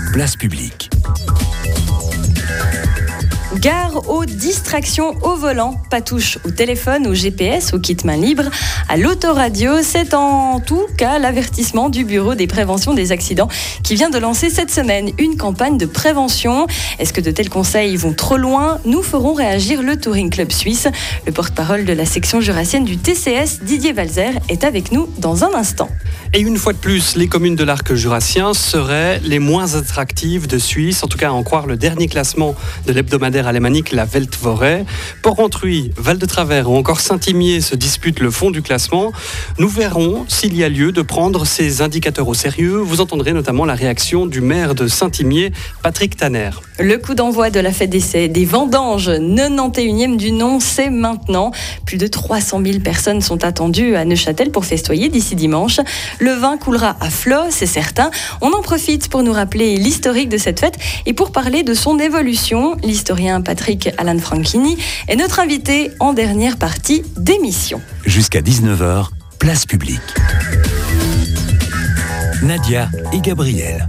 Place publique. Gare aux distractions au volant, pas touche au téléphone, au GPS, au kit main libre, à l'autoradio. C'est en tout cas l'avertissement du Bureau des préventions des accidents qui vient de lancer cette semaine une campagne de prévention. Est-ce que de tels conseils vont trop loin ? Nous ferons réagir le Touring Club Suisse. Le porte-parole de la section jurassienne du TCS, Didier Walzer, est avec nous dans un instant. Et une fois de plus, les communes de l'arc jurassien seraient les moins attractives de Suisse, en tout cas à en croire le dernier classement de l'hebdomadaire alémanique La Weltwoche. Port-Rentruy, Val-de-Travers ou encore Saint-Imier se disputent le fond du classement. Nous verrons s'il y a lieu de prendre ces indicateurs au sérieux. Vous entendrez notamment la réaction du maire de Saint-Imier, Patrick Tanner. Le coup d'envoi de la fête des vendanges, 91e du nom, c'est maintenant. Plus de 300 000 personnes sont attendues à Neuchâtel pour festoyer d'ici dimanche. Le vin coulera à flot, c'est certain. On en profite pour nous rappeler l'historique de cette fête et pour parler de son évolution. L'historien Patrick Alan Franchini est notre invité en dernière partie d'émission. Jusqu'à 19h, place publique. Nadia et Gabriel.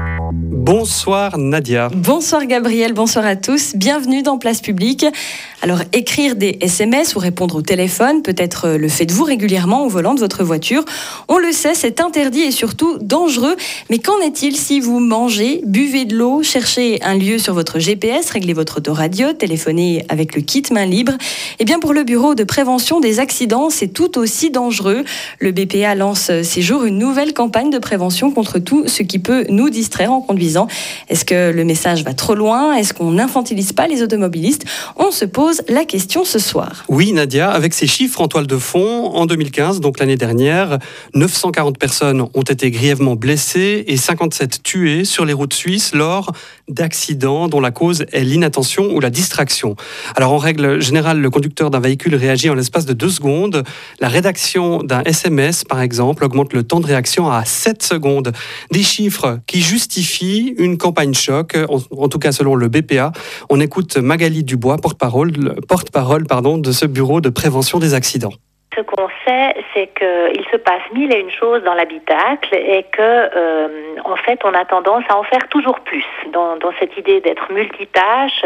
Bonsoir Nadia. Bonsoir Gabriel, bonsoir à tous. Bienvenue dans Place Publique. Alors, écrire des SMS ou répondre au téléphone, peut-être le faites-vous régulièrement au volant de votre voiture. On le sait, c'est interdit et surtout dangereux. Mais qu'en est-il si vous mangez, buvez de l'eau, cherchez un lieu sur votre GPS, réglez votre autoradio, téléphonez avec le kit main libre? Eh bien, pour le Bureau de prévention des accidents, c'est tout aussi dangereux. Le BPA lance ces jours une nouvelle campagne de prévention contre tout ce qui peut nous distraire en conduisant. Est-ce que le message va trop loin ? Est-ce qu'on n'infantilise pas les automobilistes ? On se pose la question ce soir. Oui Nadia, avec ces chiffres en toile de fond, en 2015, donc l'année dernière, 940 personnes ont été grièvement blessées et 57 tuées sur les routes suisses lors d'accidents dont la cause est l'inattention ou la distraction. Alors en règle générale, le conducteur d'un véhicule réagit en l'espace de 2 secondes. La rédaction d'un SMS, par exemple, augmente le temps de réaction à 7 secondes. Des chiffres qui justifient une campagne choc, en tout cas selon le BPA. On écoute Magali Dubois, porte-parole de ce bureau de prévention des accidents. Ce qu'on sait, c'est qu'il se passe 1001 choses dans l'habitacle et que, en fait, on a tendance à en faire toujours plus. Dans cette idée d'être multitâche,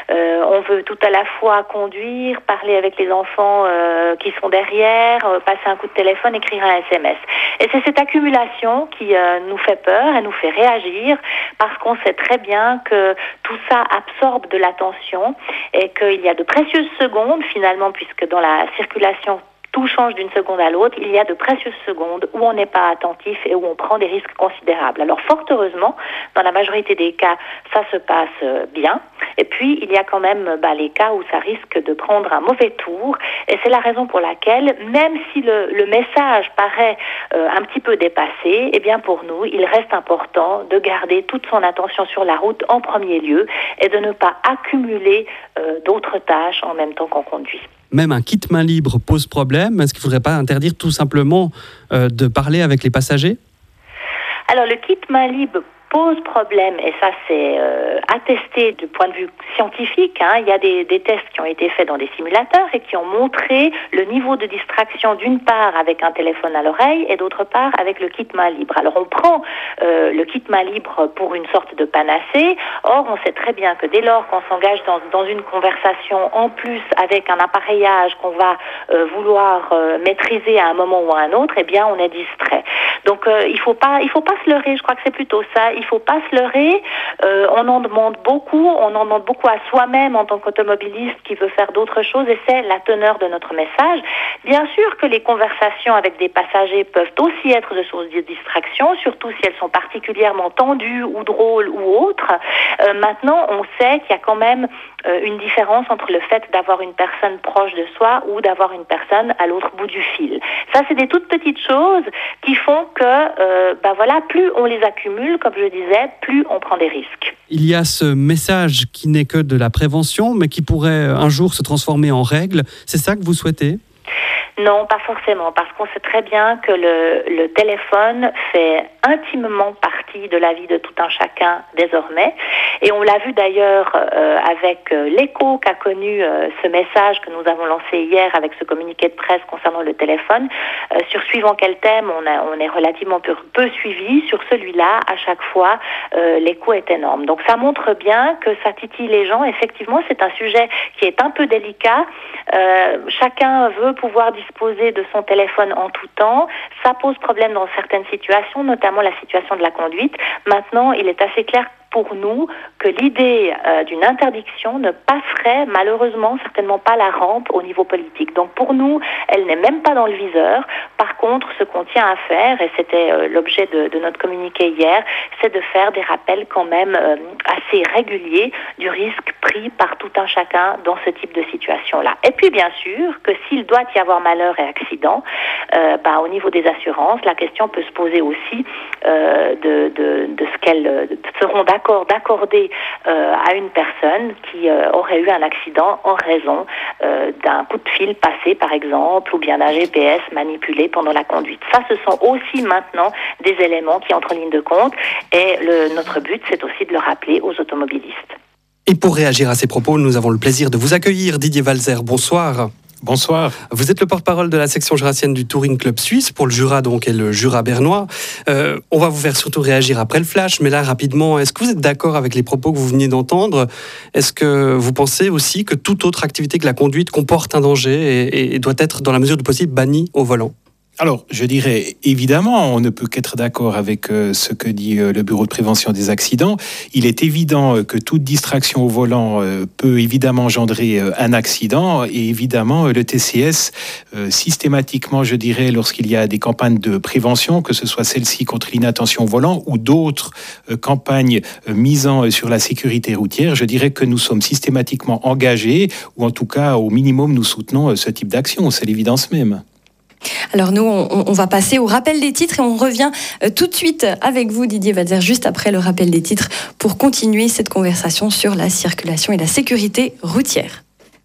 on veut tout à la fois conduire, parler avec les enfants qui sont derrière, passer un coup de téléphone, écrire un SMS. Et c'est cette accumulation qui nous fait peur et nous fait réagir parce qu'on sait très bien que tout ça absorbe de l'attention et qu'il y a de précieuses secondes finalement, puisque dans la circulation tout change d'une seconde à l'autre, il y a de précieuses secondes où on n'est pas attentif et où on prend des risques considérables. Alors fort heureusement, dans la majorité des cas, ça se passe bien. Et puis, il y a quand même les cas où ça risque de prendre un mauvais tour. Et c'est la raison pour laquelle, même si le message paraît un petit peu dépassé, eh bien pour nous, il reste important de garder toute son attention sur la route en premier lieu et de ne pas accumuler d'autres tâches en même temps qu'on conduit. Même un kit main libre pose problème. Est-ce qu'il ne faudrait pas interdire tout simplement de parler avec les passagers ? Alors, le kit main libre pose problème, et ça c'est attesté du point de vue scientifique. Il y a des tests qui ont été faits dans des simulateurs et qui ont montré le niveau de distraction d'une part avec un téléphone à l'oreille et d'autre part avec le kit main libre. Alors on prend le kit main libre pour une sorte de panacée. Or on sait très bien que dès lors qu'on s'engage dans une conversation en plus avec un appareillage qu'on va vouloir maîtriser à un moment ou à un autre, eh bien on est distrait. Donc il faut pas se leurrer. Je crois que c'est plutôt ça. Il faut pas se leurrer. On en demande beaucoup à soi-même en tant qu'automobiliste qui veut faire d'autres choses, et c'est la teneur de notre message. Bien sûr que les conversations avec des passagers peuvent aussi être de source de distraction, surtout si elles sont particulièrement tendues ou drôles ou autres. Maintenant, on sait qu'il y a quand même une différence entre le fait d'avoir une personne proche de soi ou d'avoir une personne à l'autre bout du fil. Ça, c'est des toutes petites choses qui font que, plus on les accumule, comme je disais, plus on prend des risques. Il y a ce message qui n'est que de la prévention, mais qui pourrait un jour se transformer en règle. C'est ça que vous souhaitez ? Non, pas forcément, parce qu'on sait très bien que le téléphone fait intimement partie de la vie de tout un chacun désormais. Et on l'a vu d'ailleurs avec l'écho qu'a connu ce message que nous avons lancé hier avec ce communiqué de presse concernant le téléphone. Sur suivant quel thème, on est relativement peu suivi. Sur celui-là, à chaque fois, l'écho est énorme. Donc ça montre bien que ça titille les gens. Effectivement, c'est un sujet qui est un peu délicat. Chacun veut pouvoir disposer de son téléphone en tout temps. Ça pose problème dans certaines situations, notamment la situation de la conduite. Maintenant, il est assez clair pour nous que l'idée d'une interdiction ne passerait malheureusement certainement pas la rampe au niveau politique. Donc pour nous, elle n'est même pas dans le viseur. Par contre, ce qu'on tient à faire, et c'était l'objet de notre communiqué hier, c'est de faire des rappels quand même assez réguliers du risque pris par tout un chacun dans ce type de situation-là. Et puis bien sûr que s'il doit y avoir malheur et accident, au niveau des assurances, la question peut se poser aussi de ce qu'elles seront d'accorder à une personne qui aurait eu un accident en raison d'un coup de fil passé par exemple, ou bien d'un GPS manipulé pendant la conduite. Ça, ce sont aussi maintenant des éléments qui entrent en ligne de compte et notre but, c'est aussi de le rappeler aux automobilistes. Et pour réagir à ces propos, nous avons le plaisir de vous accueillir, Didier Walzer. Bonsoir. Bonsoir. Vous êtes le porte-parole de la section jurassienne du Touring Club Suisse pour le Jura donc et le Jura bernois. On va vous faire surtout réagir après le flash, mais là rapidement, est-ce que vous êtes d'accord avec les propos que vous venez d'entendre ? Est-ce que vous pensez aussi que toute autre activité que la conduite comporte un danger et doit être dans la mesure du possible bannie au volant ? Alors, je dirais, évidemment, on ne peut qu'être d'accord avec ce que dit le Bureau de prévention des accidents. Il est évident que toute distraction au volant peut évidemment engendrer un accident. Et évidemment, le TCS, systématiquement, je dirais, lorsqu'il y a des campagnes de prévention, que ce soit celle-ci contre l'inattention au volant ou d'autres campagnes misant sur la sécurité routière, je dirais que nous sommes systématiquement engagés, ou en tout cas, au minimum, nous soutenons ce type d'action. C'est l'évidence même. Alors nous, on va passer au rappel des titres et on revient tout de suite avec vous, Didier Walzer, juste après le rappel des titres pour continuer cette conversation sur la circulation et la sécurité routière.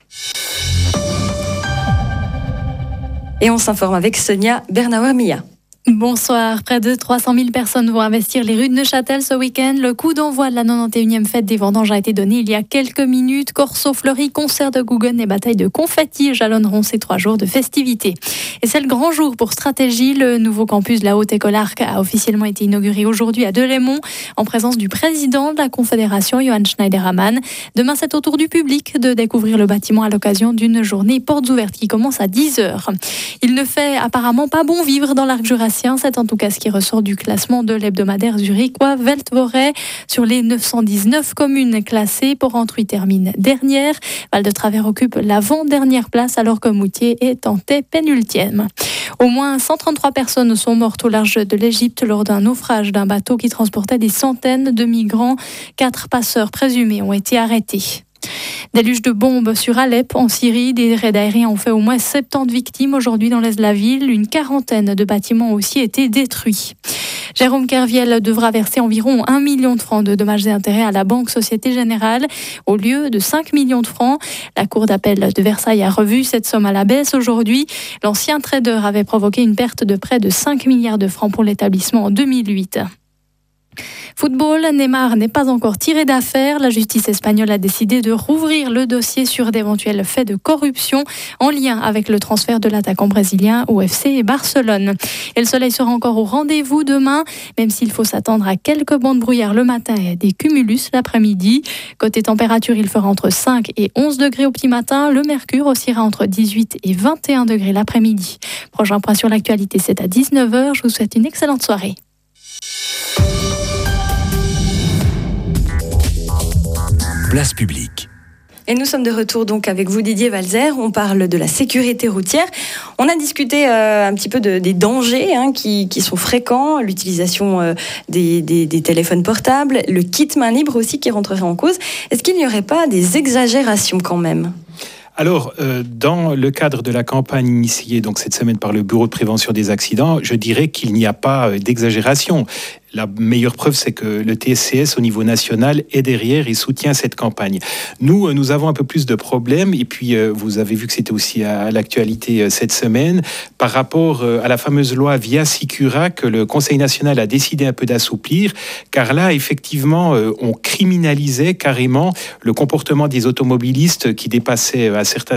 Et on s'informe avec Sonia Bernauer-Mia. Bonsoir. Près de 300 000 personnes vont investir les rues de Neuchâtel ce week-end. Le coup d'envoi de la 91e fête des vendanges a été donné il y a quelques minutes. Corso fleuri, concert de Guggen et bataille de confettis jalonneront ces 3 jours de festivités. Et c'est le grand jour pour Stratégie. Le nouveau campus de la Haute École Arc a officiellement été inauguré aujourd'hui à Delémont en présence du président de la Confédération, Johann Schneiderman. Demain, c'est au tour du public de découvrir le bâtiment à l'occasion d'une journée portes ouvertes qui commence à 10h. Il ne fait apparemment pas bon vivre dans l'arc jurassien. C'est en tout cas ce qui ressort du classement de l'hebdomadaire zurichois Weltwoche. Sur les 919 communes classées, Porrentruy termine dernière. Val-de-Travers occupe l'avant-dernière place alors que Moutier est en tête pénultième. Au moins 133 personnes sont mortes au large de l'Égypte lors d'un naufrage d'un bateau qui transportait des centaines de migrants. 4 passeurs présumés ont été arrêtés. Déluge de bombes sur Alep, en Syrie. Des raids aériens ont fait au moins 70 victimes aujourd'hui dans l'est de la ville. Une quarantaine de bâtiments ont aussi été détruits. Jérôme Kerviel devra verser environ 1 million de francs de dommages et intérêts à la Banque Société Générale au lieu de 5 millions de francs. La Cour d'appel de Versailles a revu cette somme à la baisse aujourd'hui. L'ancien trader avait provoqué une perte de près de 5 milliards de francs pour l'établissement en 2008. Football, Neymar n'est pas encore tiré d'affaire. La justice espagnole a décidé de rouvrir le dossier sur d'éventuels faits de corruption en lien avec le transfert de l'attaquant brésilien au FC Barcelone. Et le soleil sera encore au rendez-vous demain, même s'il faut s'attendre à quelques bancs de brouillard le matin et à des cumulus l'après-midi. Côté température, il fera entre 5 et 11 degrés au petit matin. Le mercure oscillera entre 18 et 21 degrés l'après-midi. Prochain point sur l'actualité, c'est à 19h. Je vous souhaite une excellente soirée. Place publique. Et nous sommes de retour donc avec vous, Didier Walzer. On parle de la sécurité routière. On a discuté un petit peu des dangers qui sont fréquents, l'utilisation des téléphones portables, le kit main libre aussi qui rentrerait en cause. Est-ce qu'il n'y aurait pas des exagérations quand même ? Alors, dans le cadre de la campagne initiée donc cette semaine par le Bureau de prévention des accidents, je dirais qu'il n'y a pas d'exagération. La meilleure preuve, c'est que le TSCS au niveau national est derrière et soutient cette campagne. Nous avons un peu plus de problèmes, et puis vous avez vu que c'était aussi à l'actualité cette semaine, par rapport à la fameuse loi Via Sicura que le Conseil national a décidé un peu d'assouplir, car là, effectivement, on criminalisait carrément le comportement des automobilistes qui dépassaient un certain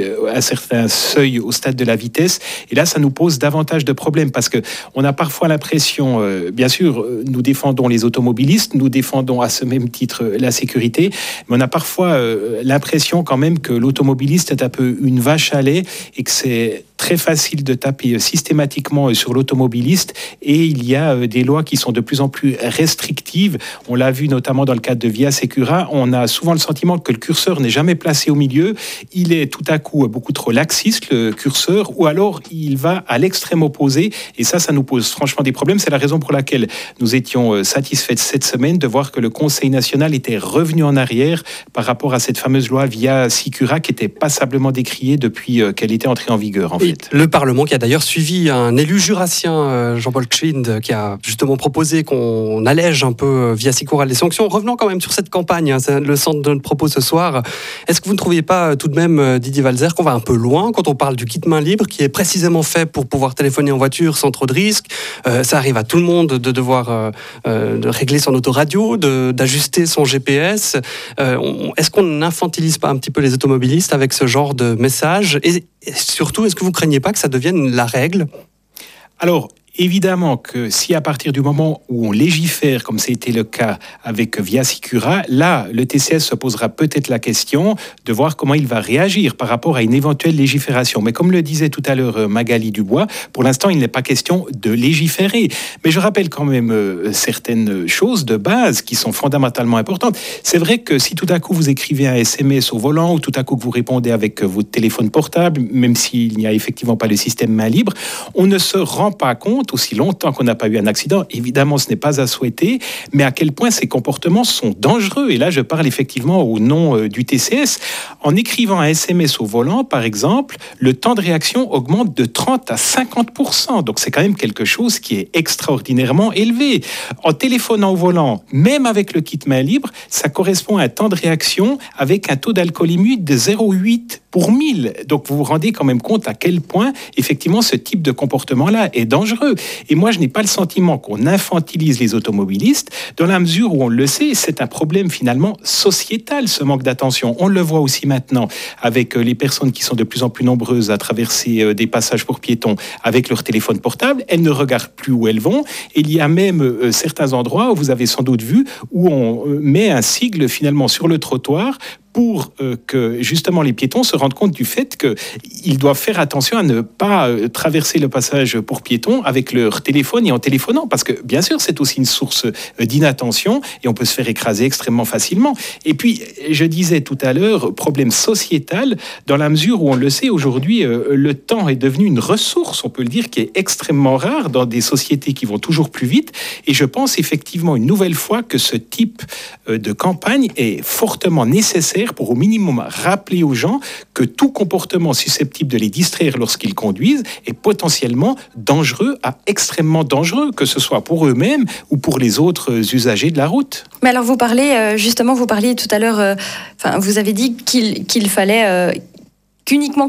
seuil au stade de la vitesse. Et là, ça nous pose davantage de problèmes, parce qu'on a parfois l'impression, bien sûr, nous défendons les automobilistes, nous défendons à ce même titre la sécurité, mais on a parfois l'impression quand même que l'automobiliste est un peu une vache à lait et que c'est très facile de taper systématiquement sur l'automobiliste, et il y a des lois qui sont de plus en plus restrictives. On l'a vu notamment dans le cadre de Via Sicura, on a souvent le sentiment que le curseur n'est jamais placé au milieu, il est tout à coup beaucoup trop laxiste, le curseur, ou alors il va à l'extrême opposé, et ça nous pose franchement des problèmes. C'est la raison pour laquelle nous étions satisfaits cette semaine de voir que le Conseil national était revenu en arrière par rapport à cette fameuse loi Via Sicura qui était passablement décriée depuis qu'elle était entrée en vigueur, en fait. Le Parlement qui a d'ailleurs suivi un élu jurassien, Jean-Paul Tschwind, qui a justement proposé qu'on allège un peu Via Sicura les sanctions. Revenons quand même sur cette campagne, c'est le centre de notre propos ce soir. Est-ce que vous ne trouviez pas tout de même, Didier Walzer, qu'on va un peu loin quand on parle du kit main libre qui est précisément fait pour pouvoir téléphoner en voiture sans trop de risques? Ça arrive à tout le monde de devoir de régler son autoradio, d'ajuster son GPS. Est-ce qu'on n'infantilise pas un petit peu les automobilistes avec ce genre de message? Et surtout, est-ce que vous ne craignez pas que ça devienne la règle? Alors, évidemment que si à partir du moment où on légifère, comme c'était le cas avec Via Sicura, là, le TCS se posera peut-être la question de voir comment il va réagir par rapport à une éventuelle légifération. Mais comme le disait tout à l'heure Magali Dubois, pour l'instant, il n'est pas question de légiférer. Mais je rappelle quand même certaines choses de base qui sont fondamentalement importantes. C'est vrai que si tout à coup vous écrivez un SMS au volant, ou tout à coup que vous répondez avec votre téléphone portable, même s'il n'y a effectivement pas le système main libre, on ne se rend pas compte, aussi longtemps qu'on n'a pas eu un accident, évidemment ce n'est pas à souhaiter, mais à quel point ces comportements sont dangereux. Et là je parle effectivement au nom du TCS. En écrivant un SMS au volant, par exemple, le temps de réaction augmente de 30 à 50%. Donc c'est quand même quelque chose qui est extraordinairement élevé. En téléphonant au volant, même avec le kit main libre, ça correspond à un temps de réaction avec un taux d'alcoolémie de 0,8 pour 1000. Donc vous vous rendez quand même compte à quel point effectivement ce type de comportement-là est dangereux. Et moi je n'ai pas le sentiment qu'on infantilise les automobilistes, dans la mesure où on le sait, c'est un problème finalement sociétal, ce manque d'attention. On le voit aussi maintenant avec les personnes qui sont de plus en plus nombreuses à traverser des passages pour piétons avec leur téléphone portable. Elles ne regardent plus où elles vont. Et il y a même certains endroits où vous avez sans doute vu où on met un sigle finalement sur le trottoir pour que justement les piétons se rendent compte du fait qu'ils doivent faire attention à ne pas traverser le passage pour piétons avec leur téléphone et en téléphonant, parce que bien sûr c'est aussi une source d'inattention et on peut se faire écraser extrêmement facilement. Et puis je disais tout à l'heure, problème sociétal, dans la mesure où on le sait aujourd'hui, le temps est devenu une ressource, on peut le dire, qui est extrêmement rare dans des sociétés qui vont toujours plus vite, et je pense effectivement une nouvelle fois que ce type de campagne est fortement nécessaire pour au minimum rappeler aux gens que tout comportement susceptible de les distraire lorsqu'ils conduisent est potentiellement dangereux à extrêmement dangereux, que ce soit pour eux-mêmes ou pour les autres usagers de la route. Mais alors vous parliez tout à l'heure, vous avez dit qu'il fallait qu'uniquement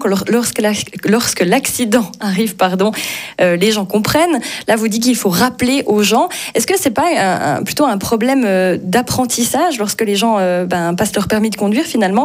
lorsque l'accident arrive, les gens comprennent. Là, vous dites qu'il faut rappeler aux gens. Est-ce que c'est pas plutôt un problème d'apprentissage lorsque les gens passent leur permis de conduire, finalement,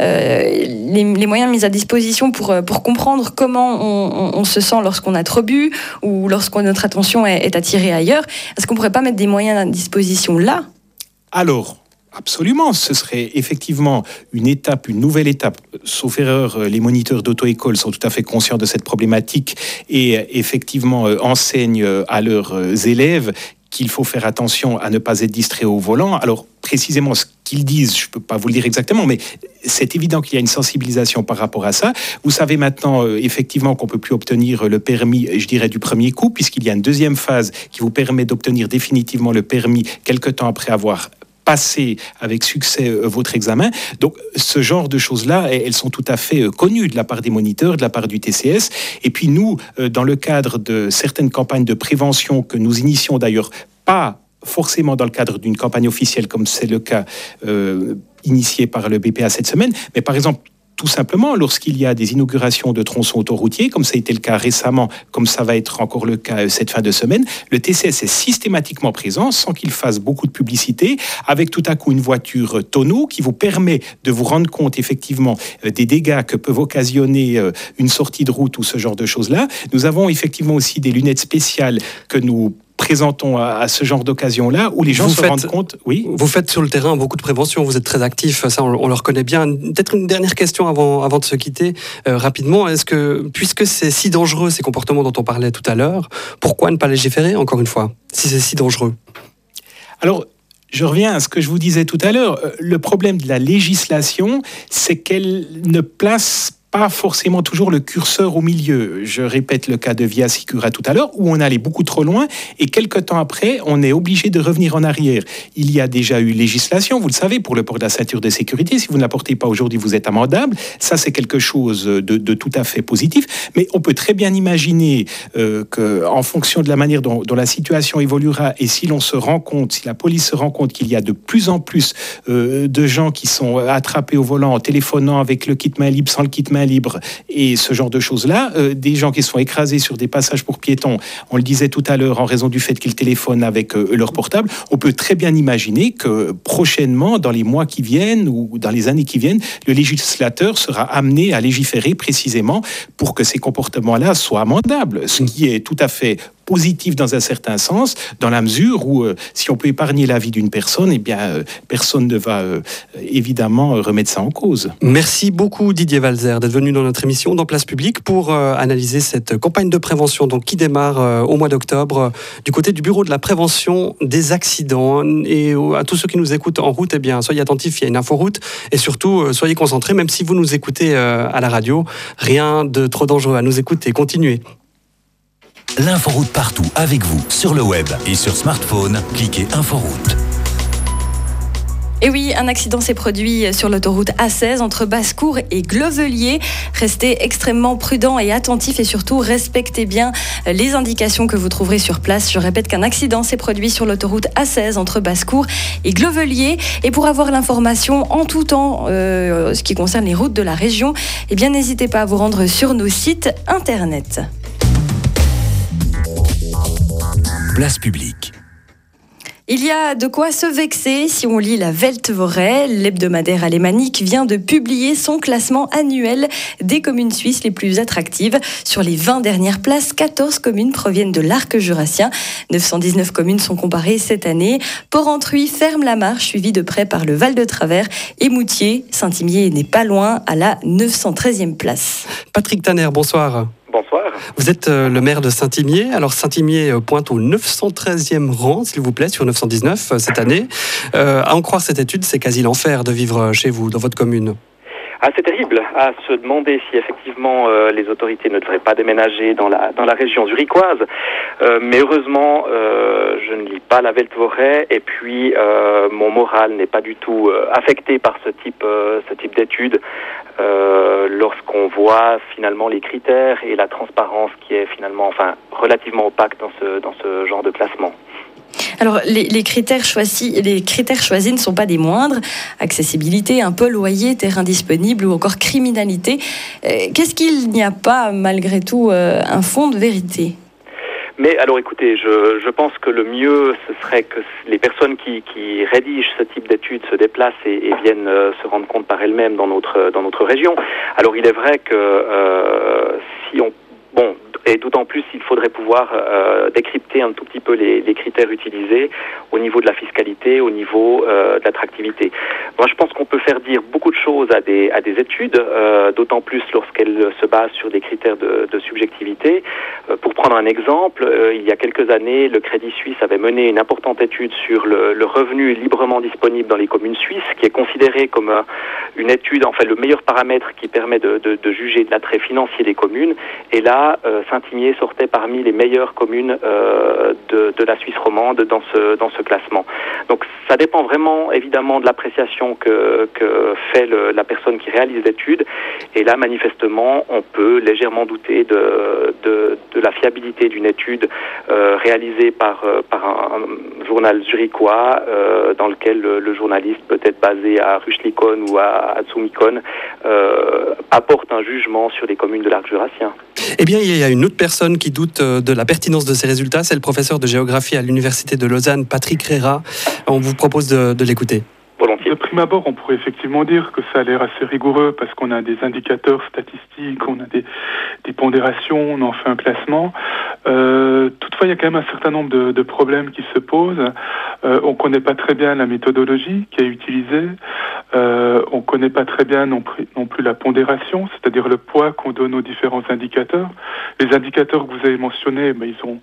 les moyens mis à disposition pour comprendre comment on se sent lorsqu'on a trop bu ou lorsque notre attention est attirée ailleurs. Est-ce qu'on pourrait pas mettre des moyens à disposition là? Alors, absolument, ce serait effectivement une nouvelle étape. Sauf erreur, les moniteurs d'auto-école sont tout à fait conscients de cette problématique et effectivement enseignent à leurs élèves qu'il faut faire attention à ne pas être distrait au volant. Alors, précisément ce qu'ils disent, je ne peux pas vous le dire exactement, mais c'est évident qu'il y a une sensibilisation par rapport à ça. Vous savez maintenant, effectivement, qu'on ne peut plus obtenir le permis, je dirais, du premier coup, puisqu'il y a une deuxième phase qui vous permet d'obtenir définitivement le permis quelque temps après avoir passé avec succès votre examen. Donc, ce genre de choses-là, elles sont tout à fait connues de la part des moniteurs, de la part du TCS. Et puis nous, dans le cadre de certaines campagnes de prévention que nous initions d'ailleurs pas forcément dans le cadre d'une campagne officielle comme c'est le cas initié par le BPA cette semaine, mais par exemple, tout simplement, lorsqu'il y a des inaugurations de tronçons autoroutiers, comme ça a été le cas récemment, comme ça va être encore le cas cette fin de semaine, le TCS est systématiquement présent sans qu'il fasse beaucoup de publicité, avec tout à coup une voiture tonneau qui vous permet de vous rendre compte effectivement des dégâts que peuvent occasionner une sortie de route ou ce genre de choses-là. Nous avons effectivement aussi des lunettes spéciales que nous présentons à ce genre d'occasion-là, où les gens se rendent compte. Oui. Vous faites sur le terrain beaucoup de prévention, vous êtes très actif, ça on le reconnaît bien. Peut-être une dernière question avant de se quitter rapidement. Est-ce que, puisque c'est si dangereux ces comportements dont on parlait tout à l'heure, pourquoi ne pas légiférer encore une fois, si c'est si dangereux ? Alors, je reviens à ce que je vous disais tout à l'heure. Le problème de la législation, c'est qu'elle ne place pas forcément toujours le curseur au milieu. Je répète le cas de Via Sicura tout à l'heure, où on allait beaucoup trop loin, et quelques temps après, on est obligé de revenir en arrière. Il y a déjà eu législation, vous le savez, pour le port de la ceinture de sécurité. Si vous ne la portez pas aujourd'hui, vous êtes amendable. Ça, c'est quelque chose de tout à fait positif. Mais on peut très bien imaginer qu'en fonction de la manière dont la situation évoluera, et si l'on se rend compte, si la police se rend compte qu'il y a de plus en plus de gens qui sont attrapés au volant en téléphonant avec le kit main libre, sans le kit main libre et ce genre de choses-là, des gens qui sont écrasés sur des passages pour piétons, on le disait tout à l'heure, en raison du fait qu'ils téléphonent avec leur portable, on peut très bien imaginer que prochainement, dans les mois qui viennent ou dans les années qui viennent, le législateur sera amené à légiférer précisément pour que ces comportements-là soient amendables, ce qui est tout à fait positif dans un certain sens, dans la mesure où si on peut épargner la vie d'une personne, eh bien, personne ne va évidemment remettre ça en cause. Merci beaucoup Didier Walzer d'être venu dans notre émission dans Place Publique pour analyser cette campagne de prévention donc, qui démarre au mois d'octobre du côté du Bureau de la prévention des accidents. Et à tous ceux qui nous écoutent en route, eh bien, soyez attentifs, il y a une inforoute et surtout soyez concentrés, même si vous nous écoutez à la radio, rien de trop dangereux à nous écouter. Continuez. L'inforoute partout avec vous, sur le web et sur smartphone, cliquez Inforoute. Et oui, un accident s'est produit sur l'autoroute A16 entre Basse-Cour et Glevelier. Restez extrêmement prudents et attentifs et surtout respectez bien les indications que vous trouverez sur place. Je répète qu'un accident s'est produit sur l'autoroute A16 entre Basse-Cour et Glevelier. Et pour avoir l'information en tout temps, ce qui concerne les routes de la région, eh bien n'hésitez pas à vous rendre sur nos sites internet. Place Publique. Il y a de quoi se vexer si on lit la Weltwoche. L'hebdomadaire alémanique vient de publier son classement annuel des communes suisses les plus attractives. Sur les 20 dernières places, 14 communes proviennent de l'arc jurassien. 919 communes sont comparées cette année. Porrentruy ferme la marche, suivi de près par le Val de Travers et Moutier. Saint-Imier n'est pas loin, à la 913e place. Patrick Tanner, bonsoir. Bonsoir. Vous êtes le maire de Saint-Imier. Alors Saint-Imier pointe au 913e rang, s'il vous plaît, sur 919 cette année. À en croire cette étude, c'est quasi l'enfer de vivre chez vous, dans votre commune. Ah, c'est terrible à se demander si effectivement les autorités ne devraient pas déménager dans la région zurichoise. Mais heureusement, je ne lis pas la Weltwoche et puis mon moral n'est pas du tout affecté par ce type d'études. Lorsqu'on voit finalement les critères et la transparence qui est finalement, relativement opaque dans ce genre de classement. Alors, les critères choisis ne sont pas des moindres. Accessibilité, impôt, loyer, terrain disponible ou encore criminalité. Qu'est-ce qu'il n'y a pas, malgré tout, un fond de vérité ? Mais alors écoutez, je pense que le mieux, ce serait que les personnes qui rédigent ce type d'études se déplacent et viennent se rendre compte par elles-mêmes dans notre région. Alors il est vrai que et d'autant plus, il faudrait pouvoir décrypter un tout petit peu les critères utilisés au niveau de la fiscalité, au niveau de l'attractivité. Moi, je pense qu'on peut faire dire beaucoup de choses à des études, d'autant plus lorsqu'elles se basent sur des critères de subjectivité. Pour prendre un exemple, il y a quelques années, le Crédit Suisse avait mené une importante étude sur le revenu librement disponible dans les communes suisses, qui est considéré comme une étude, le meilleur paramètre qui permet de juger de l'attrait financier des communes. Et là, Saint-Imier sortait parmi les meilleures communes de la Suisse romande dans ce classement. Donc ça dépend vraiment évidemment de l'appréciation d'évaluation que fait la personne qui réalise l'étude. Et là, manifestement, on peut légèrement douter de la fiabilité d'une étude réalisée par un journal zurichois dans lequel le journaliste, peut-être basé à Rüschlikon ou à Zumikon, apporte un jugement sur les communes de l'arc jurassien. Eh bien, il y a une autre personne qui doute de la pertinence de ces résultats, c'est le professeur de géographie à l'Université de Lausanne, Patrick Rera. On vous propose de l'écouter. De prime abord, on pourrait effectivement dire que ça a l'air assez rigoureux parce qu'on a des indicateurs statistiques, on a des pondérations, on en fait un classement. Toutefois, il y a quand même un certain nombre de problèmes qui se posent. On ne connaît pas très bien la méthodologie qui est utilisée. On ne connaît pas très bien non plus la pondération, c'est-à-dire le poids qu'on donne aux différents indicateurs. Les indicateurs que vous avez mentionnés,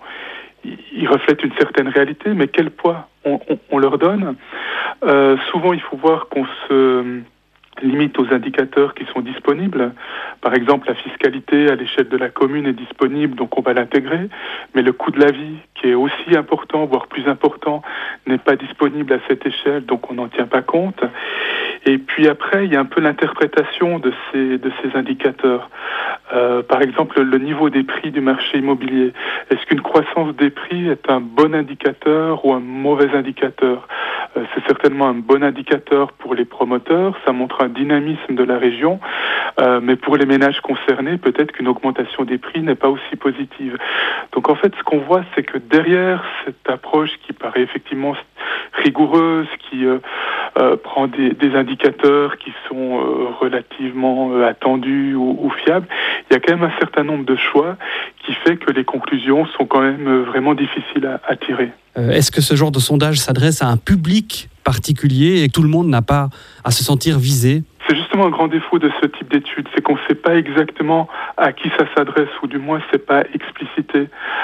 ils reflètent une certaine réalité, mais quel poids on leur donne? Souvent, il faut voir qu'on se limite aux indicateurs qui sont disponibles. Par exemple, la fiscalité à l'échelle de la commune est disponible, donc on va l'intégrer, mais le coût de la vie, qui est aussi important, voire plus important, n'est pas disponible à cette échelle, donc on n'en tient pas compte. Et puis après, il y a un peu l'interprétation de ces indicateurs. Par exemple, le niveau des prix du marché immobilier. Est-ce qu'une croissance des prix est un bon indicateur ou un mauvais indicateur? C'est certainement un bon indicateur pour les promoteurs, ça montre un dynamisme de la région, mais pour les ménages concernés, peut-être qu'une augmentation des prix n'est pas aussi positive. Donc en fait, ce qu'on voit, c'est que derrière cette approche qui paraît effectivement rigoureuse, qui prend des indicateurs qui sont relativement attendus ou fiables, il y a quand même un certain nombre de choix qui fait que les conclusions sont quand même vraiment difficiles à tirer. Est-ce que ce genre de sondage s'adresse à un public particulier et que tout le monde n'a pas à se sentir visé? C'est justement un grand défaut de ce type d'études, c'est qu'on ne sait pas exactement à qui ça s'adresse, ou du moins c'est pas explicité.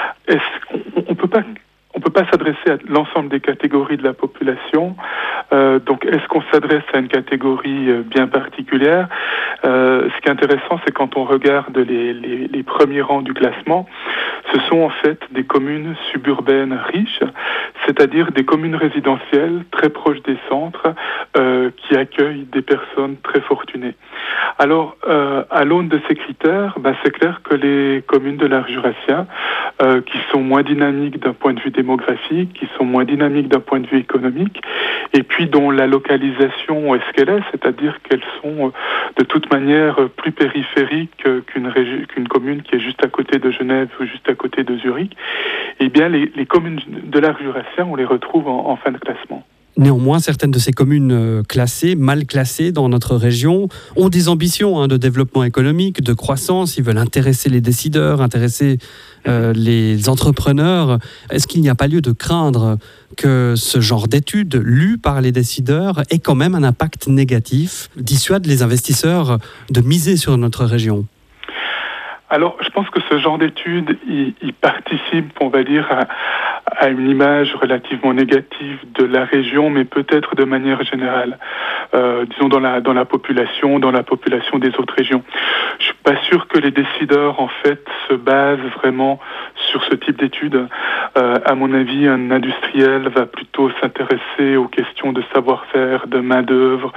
On peut pas s'adresser à l'ensemble des catégories de la population. Donc, est-ce qu'on s'adresse à une catégorie bien particulière? Ce qui est intéressant, c'est quand on regarde les premiers rangs du classement, ce sont en fait des communes suburbaines riches, c'est-à-dire des communes résidentielles très proches des centres qui accueillent des personnes très fortunées. Alors, à l'aune de ces critères, c'est clair que les communes de l'arc jurassien, qui sont moins dynamiques d'un point de vue démographique, qui sont moins dynamiques d'un point de vue économique, et puis dont la localisation est ce qu'elle est, c'est-à-dire qu'elles sont de toute manière plus périphériques qu'une commune qui est juste à côté de Genève ou juste à côté de Zurich, eh bien les communes de l'arc jurassien, on les retrouve en fin de classement. Néanmoins, certaines de ces communes classées, mal classées dans notre région, ont des ambitions de développement économique, de croissance. Ils veulent intéresser les décideurs, intéresser les entrepreneurs. Est-ce qu'il n'y a pas lieu de craindre que ce genre d'études lues par les décideurs ait quand même un impact négatif, dissuade les investisseurs de miser sur notre région? Alors, je pense que ce genre d'études, il participe, on va dire, à une image relativement négative de la région, mais peut-être de manière générale, disons dans la population des autres régions. Je suis pas sûr que les décideurs, en fait, se basent vraiment sur ce type d'études. À mon avis, un industriel va plutôt s'intéresser aux questions de savoir-faire, de main-d'œuvre,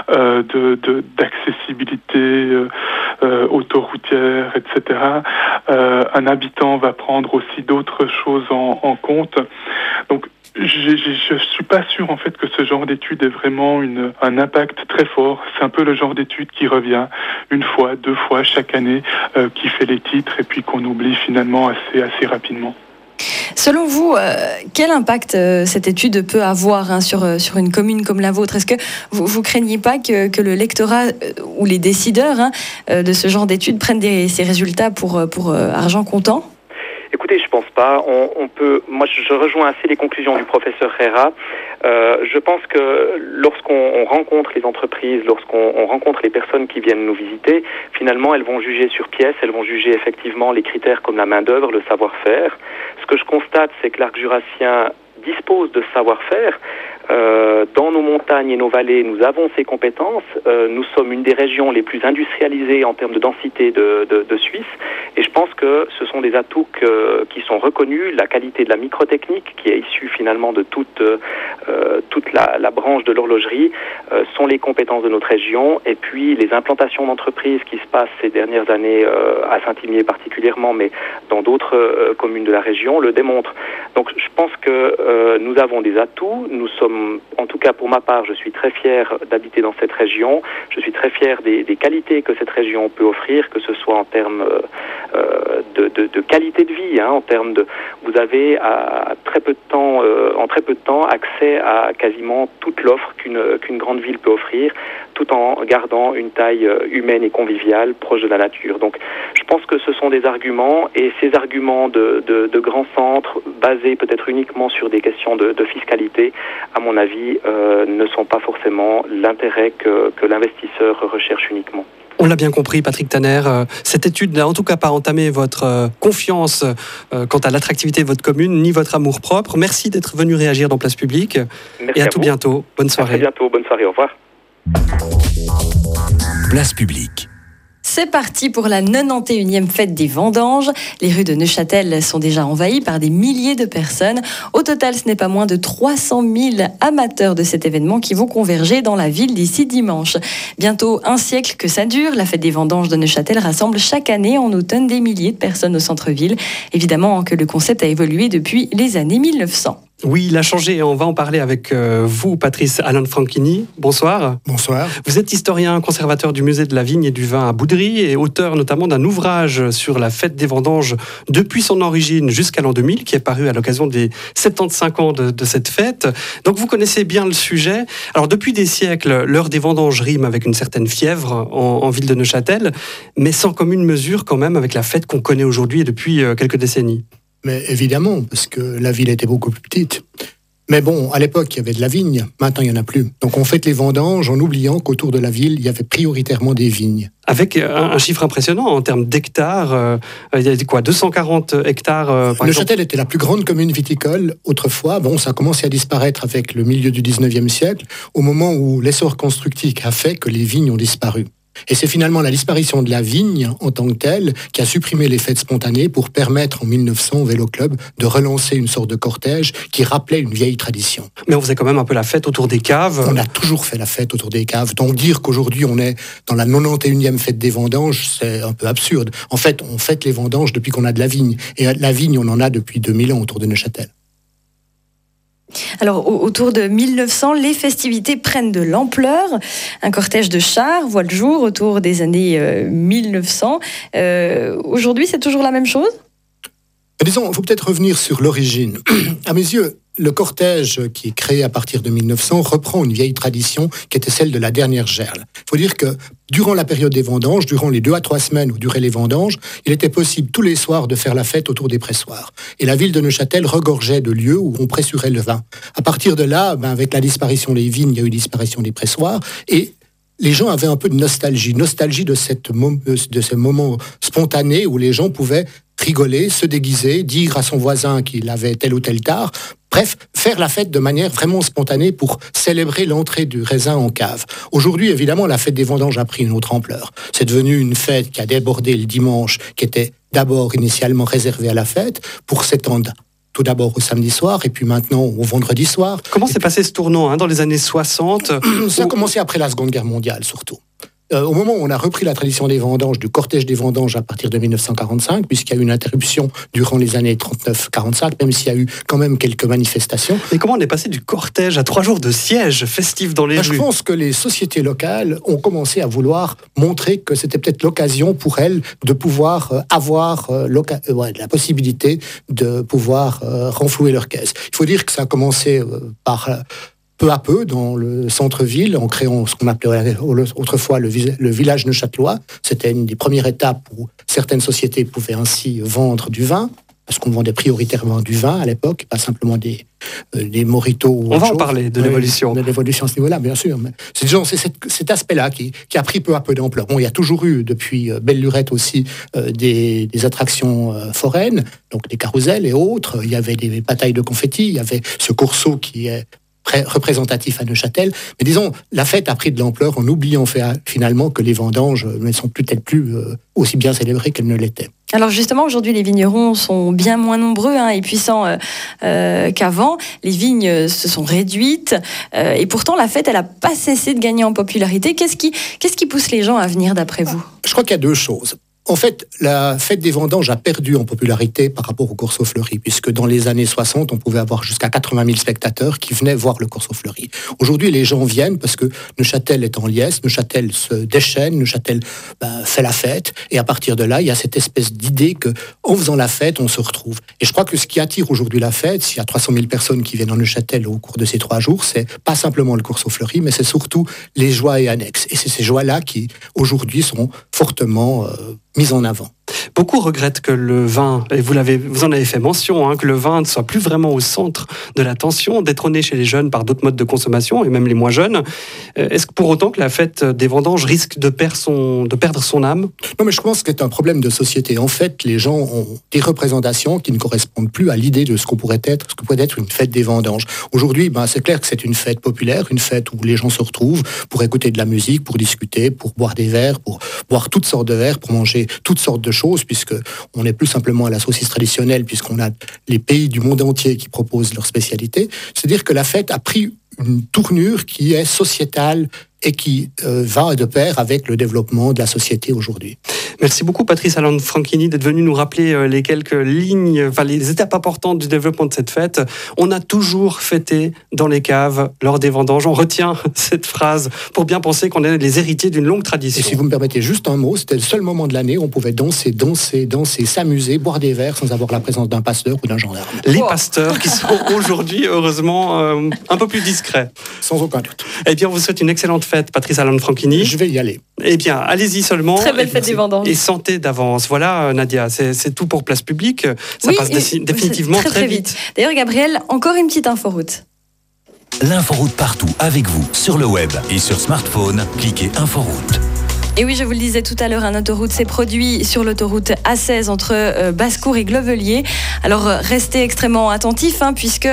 d'accessibilité autoroutière, etc. Un habitant va prendre aussi d'autres choses en compte. Donc, je suis pas sûr en fait que ce genre d'étude ait vraiment un impact très fort. C'est un peu le genre d'étude qui revient une fois, deux fois chaque année, qui fait les titres et puis qu'on oublie finalement assez rapidement. Selon vous, quel impact cette étude peut avoir sur une commune comme la vôtre? Est-ce que vous craignez pas que le lectorat ou les décideurs de ce genre d'études prennent ces résultats pour argent comptant? Écoutez, je pense pas. Moi, je rejoins assez les conclusions du professeur Rera. Je pense que lorsqu'on rencontre les entreprises, lorsqu'on rencontre les personnes qui viennent nous visiter, finalement, elles vont juger sur pièce, elles vont juger effectivement les critères comme la main-d'œuvre, le savoir-faire. Ce que je constate, c'est que l'arc jurassien dispose de savoir-faire. Dans nos montagnes et nos vallées, nous avons ces compétences. Nous sommes une des régions les plus industrialisées en termes de densité de Suisse. Et je pense que ce sont des atouts qui sont reconnus. La qualité de la microtechnique, qui est issue finalement de toute la branche de l'horlogerie, sont les compétences de notre région. Et puis les implantations d'entreprises qui se passent ces dernières années à Saint-Imier particulièrement, mais dans d'autres communes de la région, le démontrent. Donc je pense que nous avons des atouts. Nous sommes, en tout cas pour ma part, je suis très fier d'habiter dans cette région. Je suis très fier des qualités que cette région peut offrir, que ce soit en termes de qualité de vie, en termes de, vous avez en très peu de temps accès à quasiment toute l'offre qu'une grande ville peut offrir, tout en gardant une taille humaine et conviviale proche de la nature. Donc je pense que ce sont des arguments, et ces arguments de grands centres basés peut-être uniquement sur des questions de fiscalité, à mon avis, ne sont pas forcément l'intérêt que l'investisseur recherche uniquement. On l'a bien compris, Patrick Tanner, cette étude n'a en tout cas pas entamé votre confiance quant à l'attractivité de votre commune, ni votre amour-propre. Merci d'être venu réagir dans Place Publique. Merci et à tout bientôt. Bonne soirée. À très bientôt. Bonne soirée. Au revoir. Place Publique. C'est parti pour la 91e fête des vendanges. Les rues de Neuchâtel sont déjà envahies par des milliers de personnes. Au total, ce n'est pas moins de 300 000 amateurs de cet événement qui vont converger dans la ville d'ici dimanche. Bientôt un siècle que ça dure, la fête des vendanges de Neuchâtel rassemble chaque année en automne des milliers de personnes au centre-ville. Évidemment que le concept a évolué depuis les années 1900. Oui, il a changé et on va en parler avec vous, Patrice Alain Franchini. Bonsoir. Bonsoir. Vous êtes historien, conservateur du musée de la vigne et du vin à Boudry et auteur notamment d'un ouvrage sur la fête des vendanges depuis son origine jusqu'à l'an 2000, qui est paru à l'occasion des 75 ans de cette fête. Donc vous connaissez bien le sujet. Alors depuis des siècles, l'heure des vendanges rime avec une certaine fièvre en ville de Neuchâtel, mais sans commune mesure quand même avec la fête qu'on connaît aujourd'hui et depuis quelques décennies. Mais évidemment, parce que la ville était beaucoup plus petite. Mais bon, à l'époque, il y avait de la vigne. Maintenant, il n'y en a plus. Donc on fête les vendanges en oubliant qu'autour de la ville, il y avait prioritairement des vignes. Avec un chiffre impressionnant en termes d'hectares. Il y a quoi, 240 hectares par Neuchâtel exemple. était la plus grande commune viticole autrefois. Bon, ça a commencé à disparaître avec le milieu du 19e siècle, au moment où l'essor constructif a fait que les vignes ont disparu. Et c'est finalement la disparition de la vigne en tant que telle qui a supprimé les fêtes spontanées pour permettre en 1900 au Vélo Club de relancer une sorte de cortège qui rappelait une vieille tradition. Mais on faisait quand même un peu la fête autour des caves. On a toujours fait la fête autour des caves. Donc dire qu'aujourd'hui on est dans la 91e fête des vendanges, c'est un peu absurde. En fait, on fête les vendanges depuis qu'on a de la vigne. Et la vigne, on en a depuis 2000 ans autour de Neuchâtel. Alors, autour de 1900, les festivités prennent de l'ampleur. Un cortège de chars voit le jour autour des années 1900. Aujourd'hui, c'est toujours la même chose ? Disons, il faut peut-être revenir sur l'origine. À mes yeux, le cortège qui est créé à partir de 1900 reprend une vieille tradition qui était celle de la dernière gerle. Il faut dire que durant la période des vendanges, durant les 2 à 3 semaines où duraient les vendanges, il était possible tous les soirs de faire la fête autour des pressoirs. Et la ville de Neuchâtel regorgeait de lieux où on pressurait le vin. À partir de là, avec la disparition des vignes, il y a eu disparition des pressoirs et les gens avaient un peu de nostalgie de ce moment spontané où les gens pouvaient rigoler, se déguiser, dire à son voisin qu'il avait tel ou tel tard. Bref, faire la fête de manière vraiment spontanée pour célébrer l'entrée du raisin en cave. Aujourd'hui, évidemment, la fête des vendanges a pris une autre ampleur. C'est devenu une fête qui a débordé le dimanche, qui était d'abord initialement réservée à la fête, pour s'étendre tout d'abord au samedi soir, et puis maintenant au vendredi soir. Comment s'est passé ce tournant dans les années 60 Ça a commencé après la Seconde Guerre mondiale, surtout. Au moment où on a repris la tradition des vendanges, du cortège des vendanges à partir de 1945, puisqu'il y a eu une interruption durant les années 39-45, même s'il y a eu quand même quelques manifestations. Et comment on est passé du cortège à 3 jours de siège festif dans les rues ? Je pense que les sociétés locales ont commencé à vouloir montrer que c'était peut-être l'occasion pour elles de pouvoir avoir la possibilité de pouvoir renflouer leur caisse. Il faut dire que ça a commencé par peu à peu dans le centre-ville, en créant ce qu'on appelait autrefois le village neuchâtelois. C'était une des premières étapes où certaines sociétés pouvaient ainsi vendre du vin, parce qu'on vendait prioritairement du vin à l'époque, pas simplement des mojitos. On va en parler de l'évolution. De l'évolution à ce niveau-là, bien sûr. Mais c'est cet aspect-là qui a pris peu à peu d'ampleur. Bon, il y a toujours eu, depuis Belle Lurette aussi, des attractions foraines, donc des carrousels et autres. Il y avait des batailles de confettis, il y avait ce corso qui est représentatif à Neuchâtel. Mais disons, la fête a pris de l'ampleur en oubliant finalement que les vendanges ne sont peut-être plus aussi bien célébrées qu'elles ne l'étaient. Alors justement, aujourd'hui, les vignerons sont bien moins nombreux et puissants qu'avant. Les vignes se sont réduites et pourtant, la fête, elle n'a pas cessé de gagner en popularité. Qu'est-ce qui pousse les gens à venir, d'après vous ? Je crois qu'il y a deux choses. En fait, la fête des vendanges a perdu en popularité par rapport au Corso Fleuri, puisque dans les années 60, on pouvait avoir jusqu'à 80 000 spectateurs qui venaient voir le Corso Fleuri. Aujourd'hui, les gens viennent parce que Neuchâtel est en liesse, Neuchâtel se déchaîne, Neuchâtel fait la fête, et à partir de là, il y a cette espèce d'idée qu'en faisant la fête, on se retrouve. Et je crois que ce qui attire aujourd'hui la fête, s'il y a 300 000 personnes qui viennent en Neuchâtel au cours de ces 3 jours, c'est pas simplement le Corso Fleuri, mais c'est surtout les joies et annexes. Et c'est ces joies-là qui, aujourd'hui, sont fortement mises en avant. Beaucoup regrettent que le vin, et vous en avez fait mention, que le vin ne soit plus vraiment au centre de l'attention, détrôné chez les jeunes par d'autres modes de consommation, et même les moins jeunes. Est-ce que pour autant que la fête des vendanges risque de perdre son âme ? Non, mais je pense que c'est un problème de société. En fait, les gens ont des représentations qui ne correspondent plus à l'idée de ce que pourrait être une fête des vendanges. Aujourd'hui, c'est clair que c'est une fête populaire, une fête où les gens se retrouvent pour écouter de la musique, pour discuter, pour boire des verres, pour boire toutes sortes de verres, pour manger toutes sortes de choses, puisqu'on n'est plus simplement à la saucisse traditionnelle, puisqu'on a les pays du monde entier qui proposent leurs spécialités. C'est-à-dire que la fête a pris une tournure qui est sociétale et qui va de pair avec le développement de la société aujourd'hui. Merci beaucoup Patrice Alan-Franchini d'être venu nous rappeler les quelques lignes, les étapes importantes du développement de cette fête. On a toujours fêté dans les caves lors des vendanges. On retient cette phrase pour bien penser qu'on est les héritiers d'une longue tradition. Et si vous me permettez juste un mot, c'était le seul moment de l'année où on pouvait danser, s'amuser, boire des verres sans avoir la présence d'un pasteur ou d'un gendarme. Les pasteurs qui sont aujourd'hui, heureusement, un peu plus discrets. Sans aucun doute. Eh bien, on vous souhaite une excellente fête, Patrice Alan-Franchini. Je vais y aller. Eh bien, allez-y seulement. Très belle fête des vendanges. Et santé d'avance. Voilà, Nadia, c'est tout pour Place Publique. Ça passe définitivement très vite. D'ailleurs, Gabriel, encore une petite inforoute. L'inforoute partout avec vous, sur le web et sur smartphone. Cliquez Inforoute. Et oui, je vous le disais tout à l'heure, un autoroute s'est produit sur l'autoroute A16 entre Basse-Cour et Glevelier. Alors, restez extrêmement attentifs, puisque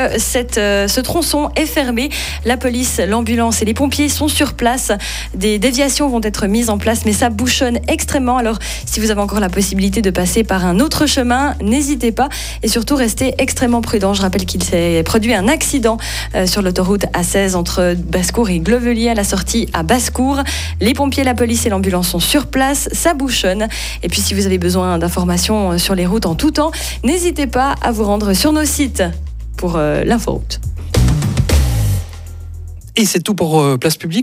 ce tronçon est fermé. La police, l'ambulance et les pompiers sont sur place. Des déviations vont être mises en place, mais ça bouchonne extrêmement. Alors, si vous avez encore la possibilité de passer par un autre chemin, n'hésitez pas. Et surtout, restez extrêmement prudents. Je rappelle qu'il s'est produit un accident sur l'autoroute A16 entre Basse-Cour et Glevelier à la sortie à Basse-Cour. Les pompiers, la police et l'ambulance sont sur place, ça bouchonne. Et puis si vous avez besoin d'informations sur les routes en tout temps, n'hésitez pas à vous rendre sur nos sites pour l'inforoute. Et c'est tout pour Place Publique.